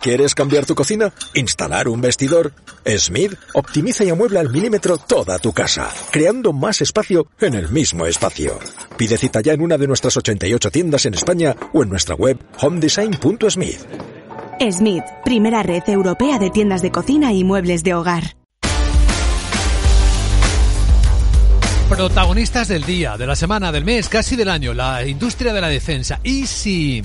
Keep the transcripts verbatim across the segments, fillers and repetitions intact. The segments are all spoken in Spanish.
¿Quieres cambiar tu cocina? ¿Instalar un vestidor? Smith optimiza y amuebla al milímetro toda tu casa, creando más espacio en el mismo espacio. Pide cita ya en una de nuestras ochenta y ocho tiendas en España o en nuestra web home design punto smith. Smith, primera red europea de tiendas de cocina y muebles de hogar. Protagonistas del día, de la semana, del mes, casi del año, la industria de la defensa. Y si,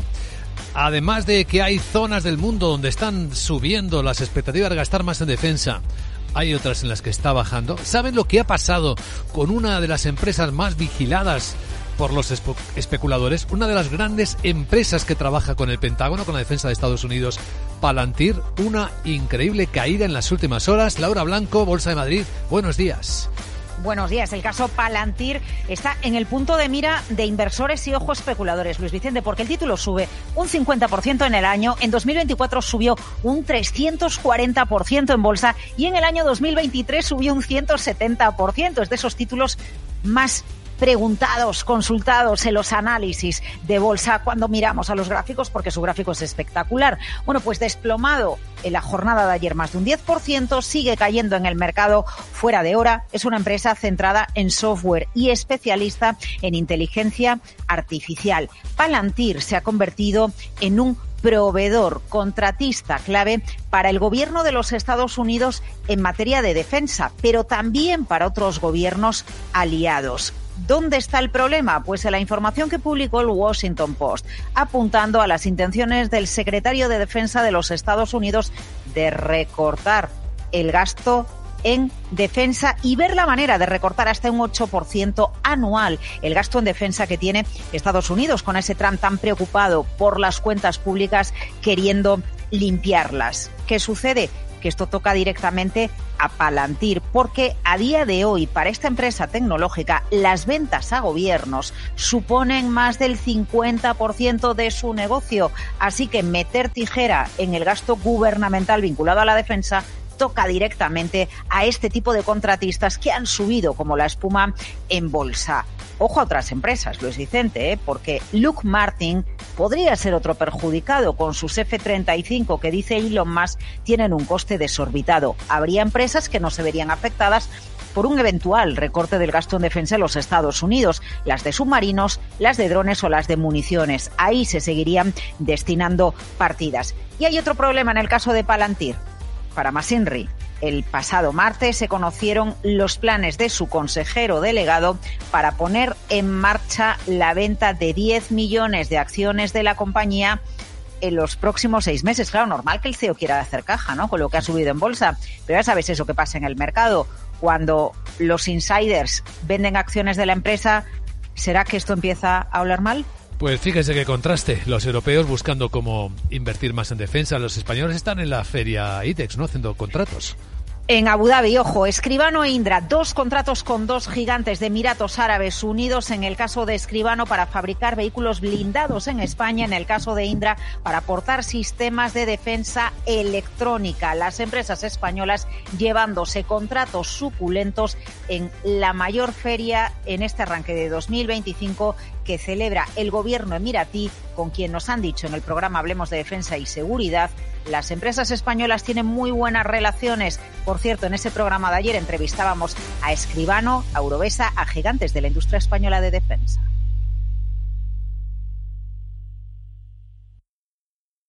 además de que hay zonas del mundo donde están subiendo las expectativas de gastar más en defensa, hay otras en las que está bajando. ¿Saben lo que ha pasado con una de las empresas más vigiladas por los espe- especuladores? Una de las grandes empresas que trabaja con el Pentágono, con la defensa de Estados Unidos, Palantir. Una increíble caída en las últimas horas. Laura Blanco, Bolsa de Madrid, buenos días. Buenos días. El caso Palantir está en el punto de mira de inversores y ojo especuladores, Luis Vicente, porque el título sube un cincuenta por ciento en el año, en dos mil veinticuatro subió un trescientos cuarenta por ciento en bolsa y en el año dos mil veintitrés subió un ciento setenta por ciento. Es de esos títulos más preguntados, consultados en los análisis de bolsa cuando miramos a los gráficos, porque su gráfico es espectacular. Bueno, pues desplomado en la jornada de ayer más de un diez por ciento, sigue cayendo en el mercado fuera de hora. Es una empresa centrada en software y especialista en inteligencia artificial. Palantir se ha convertido en un proveedor contratista clave para el gobierno de los Estados Unidos en materia de defensa, pero también para otros gobiernos aliados. ¿Dónde está el problema? Pues en la información que publicó el Washington Post, apuntando a las intenciones del secretario de Defensa de los Estados Unidos de recortar el gasto en defensa y ver la manera de recortar hasta un ocho por ciento anual el gasto en defensa que tiene Estados Unidos, con ese Trump tan preocupado por las cuentas públicas queriendo limpiarlas. ¿Qué sucede? Que esto toca directamente a Palantir, porque a día de hoy, para esta empresa tecnológica, las ventas a gobiernos suponen más del cincuenta por ciento de su negocio. Así que meter tijera en el gasto gubernamental vinculado a la defensa toca directamente a este tipo de contratistas que han subido como la espuma en bolsa. Ojo a otras empresas, Luis Vicente, ¿eh? Porque Lockheed Martin podría ser otro perjudicado con sus F treinta y cinco que, dice Elon Musk, tienen un coste desorbitado. Habría empresas que no se verían afectadas por un eventual recorte del gasto en defensa en los Estados Unidos, las de submarinos, las de drones o las de municiones. Ahí se seguirían destinando partidas. Y hay otro problema en el caso de Palantir. Para Masinri, el pasado martes se conocieron los planes de su consejero delegado para poner en marcha la venta de diez millones de acciones de la compañía en los próximos seis meses. Claro, normal que el C E O quiera hacer caja, ¿no?, con lo que ha subido en bolsa. Pero ya sabes eso que pasa en el mercado. Cuando los insiders venden acciones de la empresa, ¿será que esto empieza a oler mal? Pues fíjense qué contraste. Los europeos buscando cómo invertir más en defensa. Los españoles están en la feria ITEX, ¿no?, haciendo contratos. En Abu Dhabi, ojo, Escribano e Indra, dos contratos con dos gigantes de Emiratos Árabes Unidos. En el caso de Escribano, para fabricar vehículos blindados en España. En el caso de Indra, para aportar sistemas de defensa electrónica. Las empresas españolas llevándose contratos suculentos en la mayor feria en este arranque de dos mil veinticinco que celebra el gobierno emiratí, con quien nos han dicho en el programa Hablemos de Defensa y Seguridad, las empresas españolas tienen muy buenas relaciones. Por cierto, en ese programa de ayer entrevistábamos a Escribano, a Eurovesa, a gigantes de la industria española de defensa.